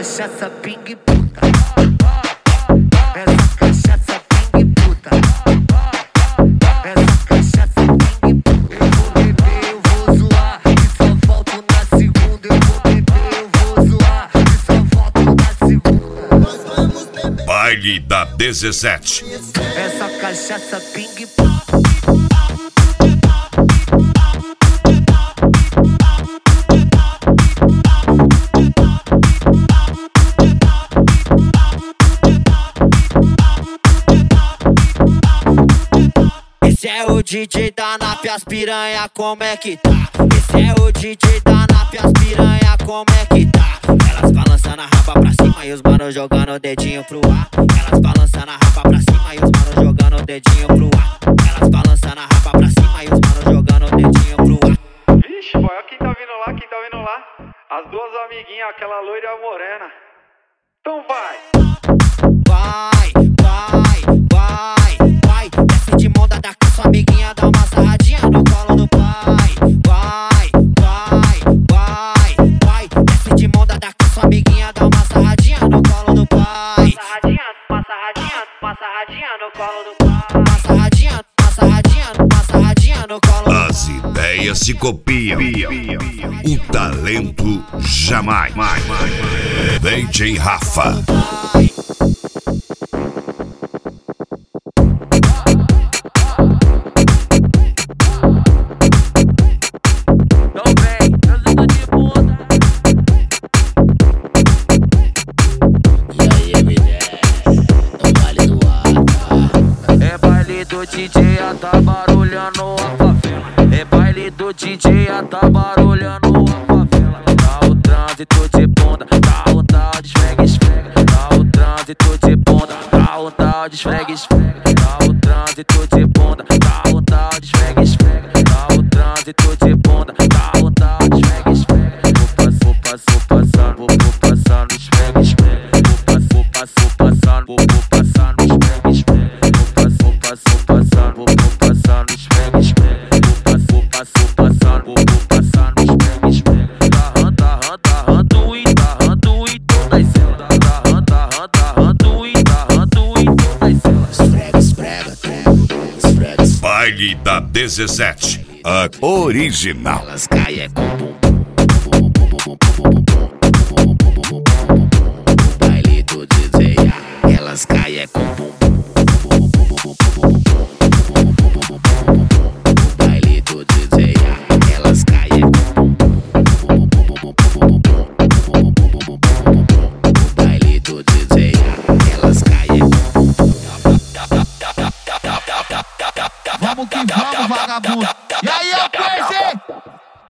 cachaça ping puta. Essa cachaça ping puta. Essa cachaça ping puta. Eu vou beber, eu vou zoar e só volto na segunda. Eu vou beber, eu vou zoar e só volto na segunda. Baile da 17. Essa cachaça ping puta. Esse é o DJ da NAP, as piranha, como é que tá? Esse é o DJ da NAP, as piranha, como é que tá? Elas balançando a raba pra cima e os manos jogando o dedinho pro ar. Elas balançando a raba pra cima e os manos jogando o dedinho pro ar. Elas balançando a raba pra cima e os manos jogando o dedinho pro ar. Vixe, boy, olha quem tá vindo lá, quem tá vindo lá. As duas amiguinhas, aquela loira e a morena. Então vai! Vai, vai, vai, vai. Desce de mão dada com sua amiguinha, dá uma sarradinha no colo do pai. Vai, vai, vai, vai. Desce de mão dada com sua amiguinha, dá uma sarradinha no colo do pai. Uma sarradinha no colo do pai. Uma sarradinha no colo do pai. As ideias se copiam, o talento jamais. DJ Rafa. DJ tá barulhando a favela. É baile do DJ tá barulhando a favela. Tá o trânsito de bunda, tá o tal de esfrega, esfrega. Tá o trânsito de bunda, tá o tal de esfrega, esfrega. Tá o trânsito de bunda, tá o tal de esfrega, esfrega. Tá o trânsito de bunda, tá o tal de esfrega, esfrega. Vou passando, esfrega, esfrega. Vou passando, esfrega, esfrega. Vou passando, esfrega, esfrega. Vou passando, esfrega, esfrega. Tarrando e todas elas. Tarrando e todas elas. Esfrega, esfrega, esfrega. Baile da 17. A original. Elas caem com bum. Baile do DJ, elas caem com bum.